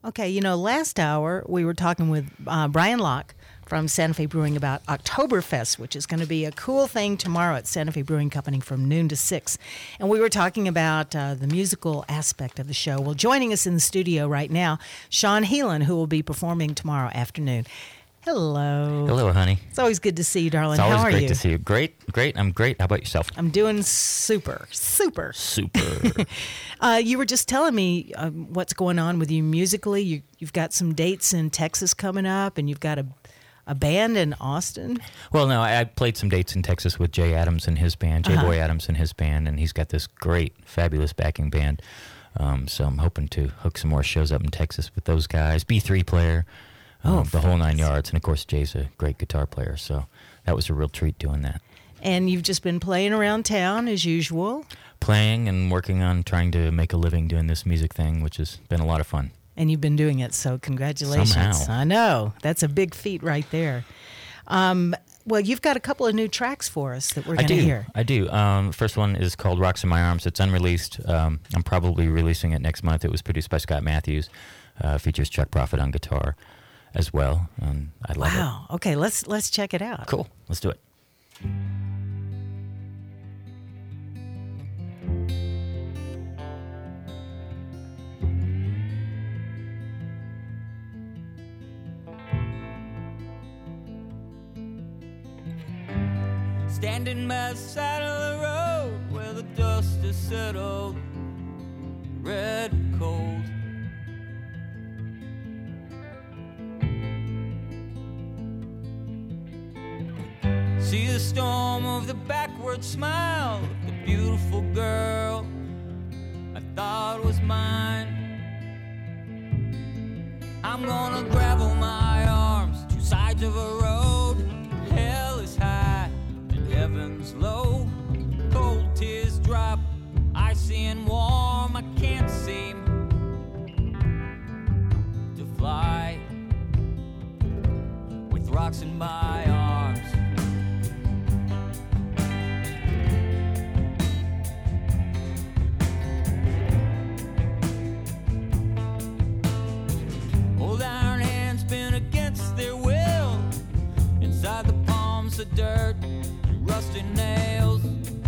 Okay, last hour we were talking with Brian Locke from Santa Fe Brewing about Oktoberfest, which is going to be a cool thing tomorrow at Santa Fe Brewing Company from noon to 6. And we were talking about the musical aspect of the show. Well, joining us in the studio right now, Sean Heelan, who will be performing tomorrow afternoon. Hello. Hello, honey. It's always good to see you, darling. It's always How are great you? to see you. Great. I'm great. How about yourself? I'm doing super. Super. You were just telling me what's going on with you musically. You've got some dates in Texas coming up, and you've got a band in Austin. Well, no, I played some dates in Texas with Jay Adams and his band, Jay Boy Adams and his band, and he's got this great, fabulous backing band. So I'm hoping to hook some more shows up in Texas with those guys. B3 player. The whole 9 yards. And, of course, Jay's a great guitar player, so that was a real treat doing that. And you've just been playing around town as usual? Playing and working on trying to make a living doing this music thing, which has been a lot of fun. And you've been doing it, so congratulations. Somehow. I know. That's a big feat right there. Well, you've got a couple of new tracks for us that we're going to hear. I do. The first one is called Rocks in My Arms. It's unreleased. I'm probably releasing it next month. It was produced by Scott Matthews. Features Chuck Prophet on guitar as well. I love it. Wow. Okay, let's check it out. Cool. Let's do it. Standing by the side of the road where the dust has settled, red and cold. See the storm of the backward smile of the beautiful girl I thought was mine. I'm gonna gravel my arms, two sides of a road. Hell is high and heaven's low. Cold tears drop, icy and warm. I can't seem to fly with rocks in my arms. Old iron hands been against their will. Inside the palms of dirt and rusty nails.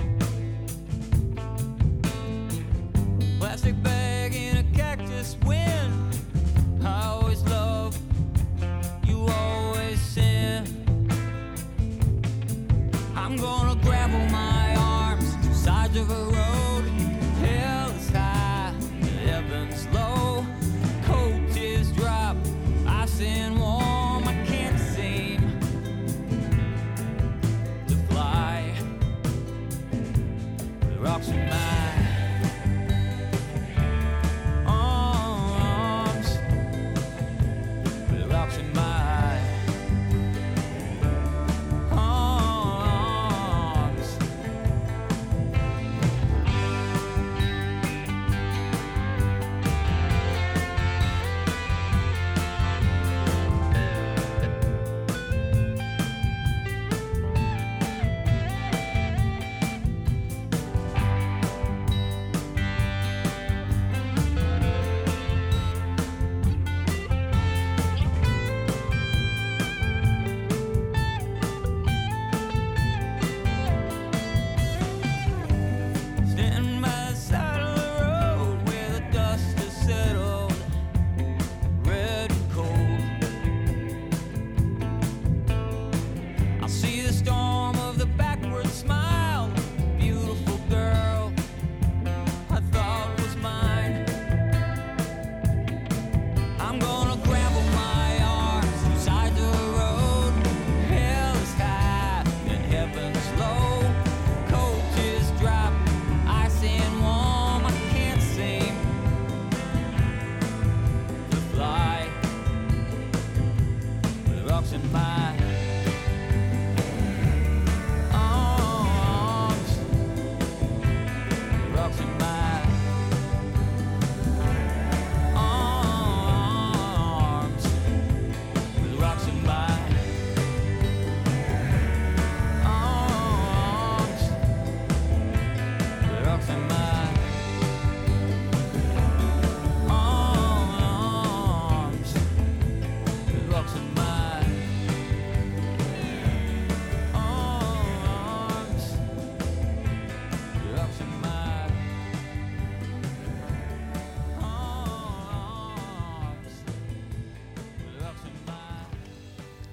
Plastic bag in a cactus wind. I always love, you always sin. I'm gonna gravel my arms, two sides of a road. Hell is high, heaven's low. Cold tears drop, icy and warm. I can't seem to fly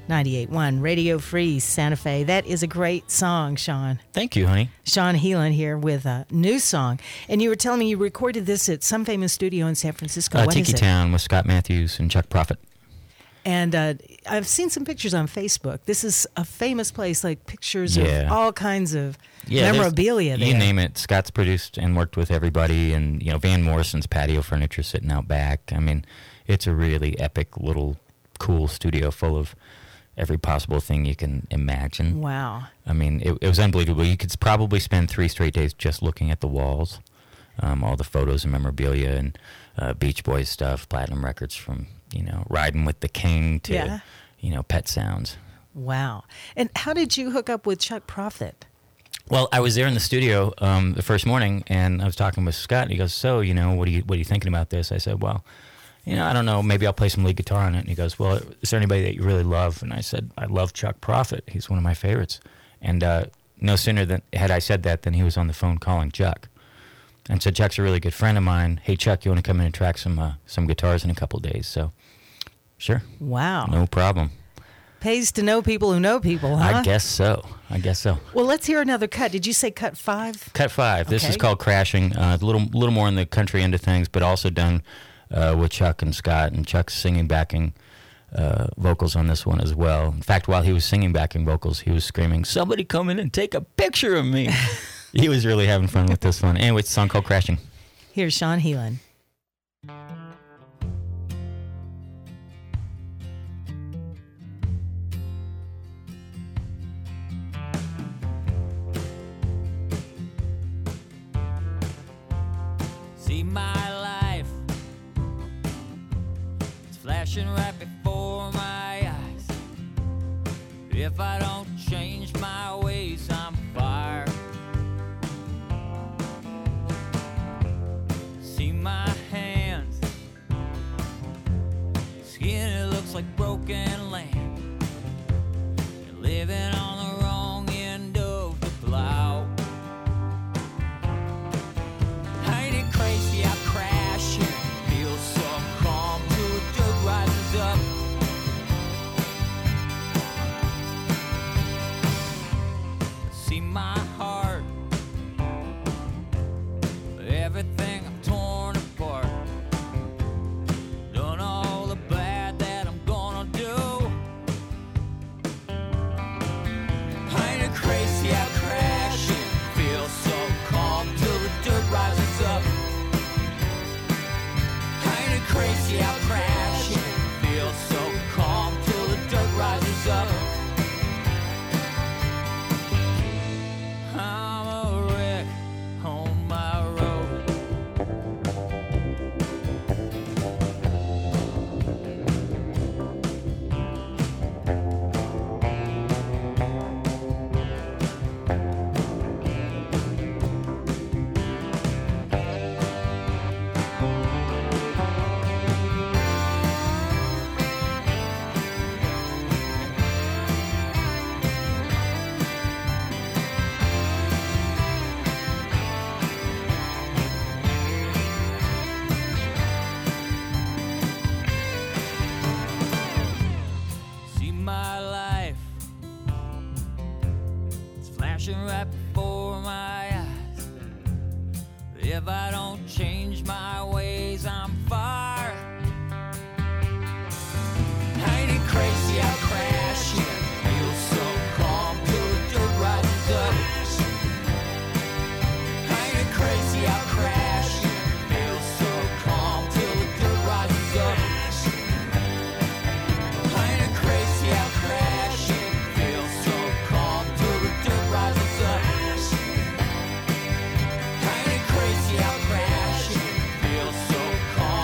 98.1 Radio Free Santa Fe. That is a great song, Sean. Thank you, honey. Sean Heelan here with a new song. And you were telling me you recorded this at some famous studio in San Francisco. What Tiki is it? Town with Scott Matthews and Chuck Prophet. And I've seen some pictures on Facebook. This is a famous place, like pictures of all kinds of memorabilia there. You name it. Scott's produced and worked with everybody, and Van Morrison's patio furniture sitting out back. I mean, it's a really epic little cool studio full of every possible thing you can imagine. Wow. I mean, it was unbelievable. You could probably spend 3 straight days just looking at the walls, all the photos and memorabilia and Beach Boys stuff, platinum records from, Riding with the King to, Pet Sounds. Wow. And how did you hook up with Chuck Prophet? Well, I was there in the studio the first morning, and I was talking with Scott, and he goes, so, what are you thinking about this? I said, well, I don't know, maybe I'll play some lead guitar on it. And he goes, well, is there anybody that you really love? And I said, I love Chuck Prophet. He's one of my favorites. And no sooner had I said that than he was on the phone calling Chuck. And said, Chuck's a really good friend of mine. Hey, Chuck, you want to come in and track some guitars in a couple of days? So, sure. Wow. No problem. Pays to know people who know people, huh? I guess so. Well, let's hear another cut. Did you say cut 5? Cut 5. This is called Crashing. A little more in the country end of things, but also done with Chuck and Scott, and Chuck's singing backing vocals on this one as well. In fact, while he was singing backing vocals, he was screaming, somebody come in and take a picture of me. He was really having fun with this one. Anyway, it's a song called Crashing. Here's Sean Heelan. See my life, it's flashing right before my eyes. If I don't change my ways, I'm fired. See my hands, skin, it looks like broken land. You're living on the wrong end of the plow. Ain't it crazy how crashing feels so calm till the dirt rises up? See my heart, everything I'm torn apart. Done all the bad that I'm gonna do. Ain't it crazy how crashing feels so calm till the dirt rises up? Ain't it crazy how crashing feels so calm till the dirt rises up? I'm a wreck on my road. See my life, it's flashing right before my eyes. If I don't change my ways, I'm fired. Ain't it crazy how crashing feels so calm till the dirt rises up? Ain't it crazy how crashing feels so calm till the dirt rises up? Ain't it crazy how crashing feels so calm till the dirt rises up? Ain't it crazy how crashing feels so calm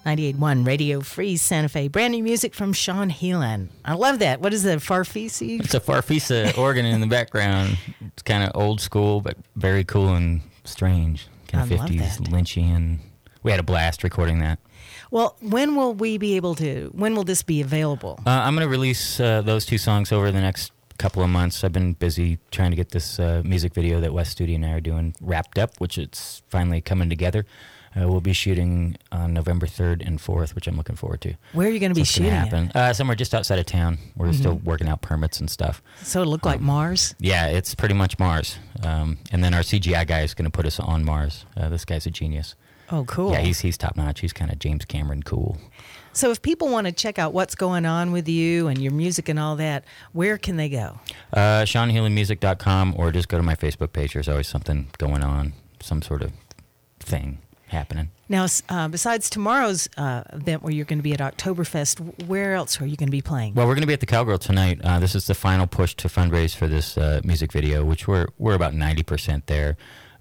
98.1 Radio Free Santa Fe. Brand new music from Sean Heelan. I love that. What is the Farfisa? It's a Farfisa organ in the background. It's kind of old school, but very cool and strange. Kind of 50s, Lynchian. We had a blast recording that. Well, when will this be available? I'm going to release those two songs over the next couple of months. I've been busy trying to get this music video that Wes Studi and I are doing wrapped up, which it's finally coming together. We'll be shooting on November 3rd and 4th, which I'm looking forward to. Where are you going to be shooting it? Somewhere just outside of town. We're still working out permits and stuff. So it'll look like Mars? Yeah, it's pretty much Mars. And then our CGI guy is going to put us on Mars. This guy's a genius. Oh, cool. Yeah, he's top notch. He's kind of James Cameron cool. So if people want to check out what's going on with you and your music and all that, where can they go? SeanHeelanMusic.com, or just go to my Facebook page. There's always something going on, some sort of thing happening. Now, besides tomorrow's event where you're going to be at Oktoberfest, where else are you going to be playing? Well, we're going to be at the Cowgirl tonight. This is the final push to fundraise for this music video, which we're about 90% there.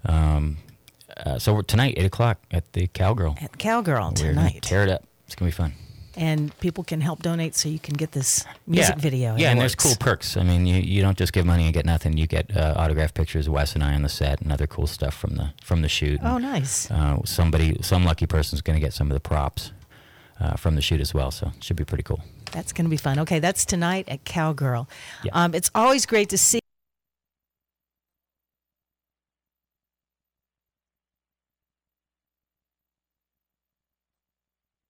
So we're tonight, 8 o'clock at the Cowgirl. At the Cowgirl We're tonight. Gonna tear it up. It's going to be fun. And people can help donate so you can get this music video. Yeah, and there's cool perks. I mean, you don't just give money and get nothing. You get autographed pictures of Wes and I on the set and other cool stuff from the shoot. Oh, nice. Some lucky person's going to get some of the props from the shoot as well, so it should be pretty cool. That's going to be fun. Okay, that's tonight at Cowgirl. Yeah. It's always great to see